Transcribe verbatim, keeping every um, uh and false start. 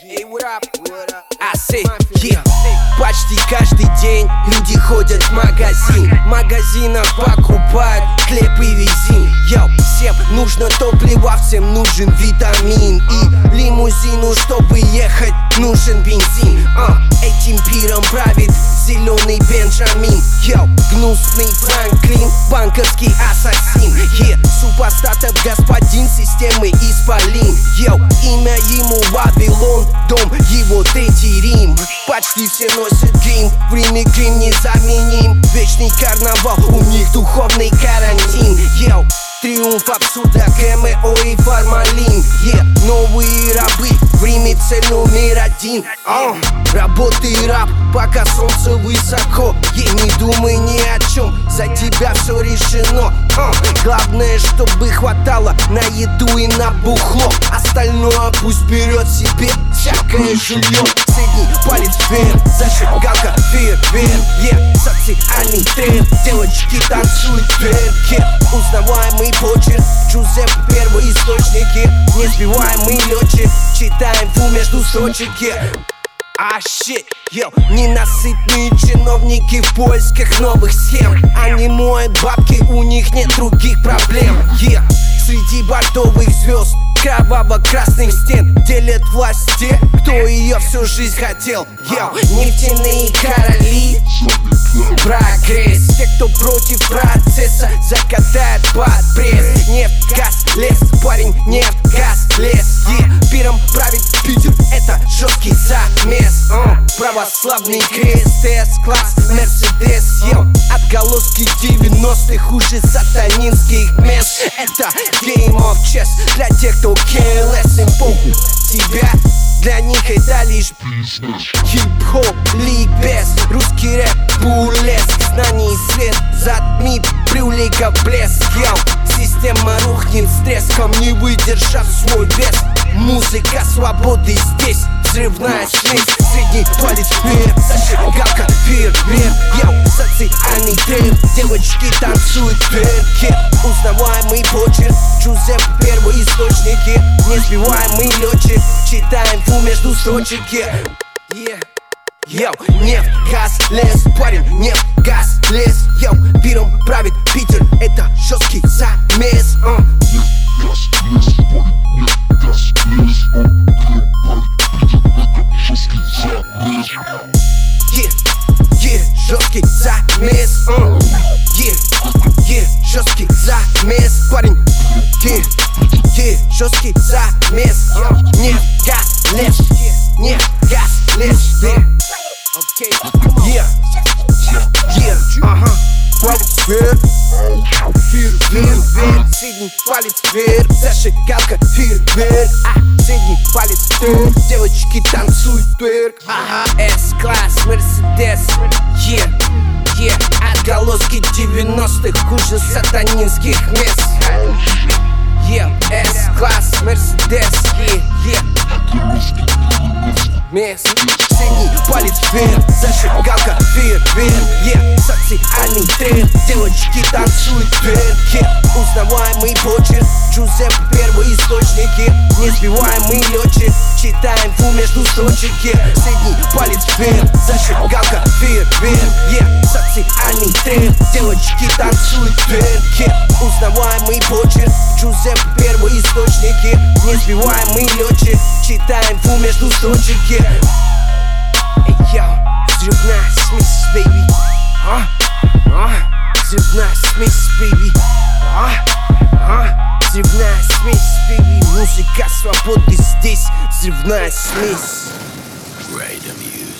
I say, yeah. Почти каждый день люди ходят в магазин. В магазинах покупают хлеб и резин. Йоу, всем нужно топливо, всем нужен витамин. И лимузину, чтобы ехать, нужен бензин. uh, Этим пиром правит зеленый Бенджамин. Йоу, гнусный Франклин, банковский ассасин. Yeah, супостатов господин системы исполин. Йоу, имя ему Вавилон, дом его третий Рим. Почти все носят грим, в Риме грим незаменим. Вечный карнавал, у них духовный карантин. Йоу, триумф абсурда, ГМО и формалин. Yeah, новые рабы, в Риме цель номер один. uh, Работа и раб, пока солнце высоко. Yeah, не думай ни о чем, за тебя все решено. uh, Главное, чтобы хватало на еду и на бухло. Остальное пусть берет себе всякое жилье. Средний палец вверх, зажигалка, фейерверк. Yeah, социальный тренд, девочки танцуют вверх. Yeah, узнаваемый почерк, Джузеппе первоисточники. Несбиваемый летчик, читаем фу между строчек. Yeah. А щит, йоу, ненасытные чиновники в поисках новых схем. Они моют бабки, у них нет других проблем. Yeah. Среди бордовых звезд, кроваво-красных стен делят власть те, кто ее всю жизнь хотел. Йоу, нефтяные короли, прогресс. Те, кто против процесса, закатают под пресс. Нефть, газ, лес, парень, нефть, газ, лес. Yeah. Пиром правит Питер, это жесткий замес. uh. Православный крест, С-класс, Мерседес. Йоу, отголоски девяностых уже сатанинских мест. Это Game of Chess для тех, кто careless. Им похуй тебя, для них это лишь хип-хоп, ликбез. Русский рэп, бурлеск. Знаний свет затмит, привлека блеск. Йоу, система рухнет с треском, не выдержав свой вес. Музыка свободы здесь, взрывная смесь. Средний палец вверх, зажигалка, фейерверк. Йоу, социальный тренд, девочки танцуют вверх. Yeah, узнаваемый почерк, Джузеппе первоисточники. Несбиваемый летчик, читаем фу между строчек. Yeah. Yeah. Йоу, нефть, газ, лес, парень, нефть, газ, лес. Йоу, пиром правит Питер, это жесткий замес. uh. Yeah, yeah, жесткий замес. uh. Yeah, yeah, жесткий замес, парень. Yeah, yeah, жесткий замес. uh. Нефть, газ, лес, нефть, газ, лес. Yeah. Okay. Yeah, yeah, ага. Палец вверх, фейерверк, вверх. Средний палец вверх, зажигалка, фейерверк. А, средний палец вверх, девочки танцуют тверк. Ага, С-класс, Мерседес. Yeah, yeah, отголоски девяностых хуже сатанинских мест. Yeah, С-класс, Мерседес. Yeah, yeah. Мест. Средний палец вверх, зажигалка, фейерверк. Yeah, социальный тренд, девочки танцуют вверх. Yeah, узнаваемый почерк, Джузеппе первоисточники. Несбиваемый летчик, читаем фу между строчек. Yeah, средний палец вверх, зажигалка, фейерверк. Yeah, социальный тренд, девочки танцуют вверх. Yeah, узнаваемый почерк, Джузеппе первоисточники. Несбиваемый летчик, читаем фу между строчек. Yeah. Эй, йоу, взрывная смесь, бэйби. А, а, взрывная смесь, бэйби. А, а, взрывная смесь, бэйби. Музыка свободы здесь, взрывная смесь. Radiomusic.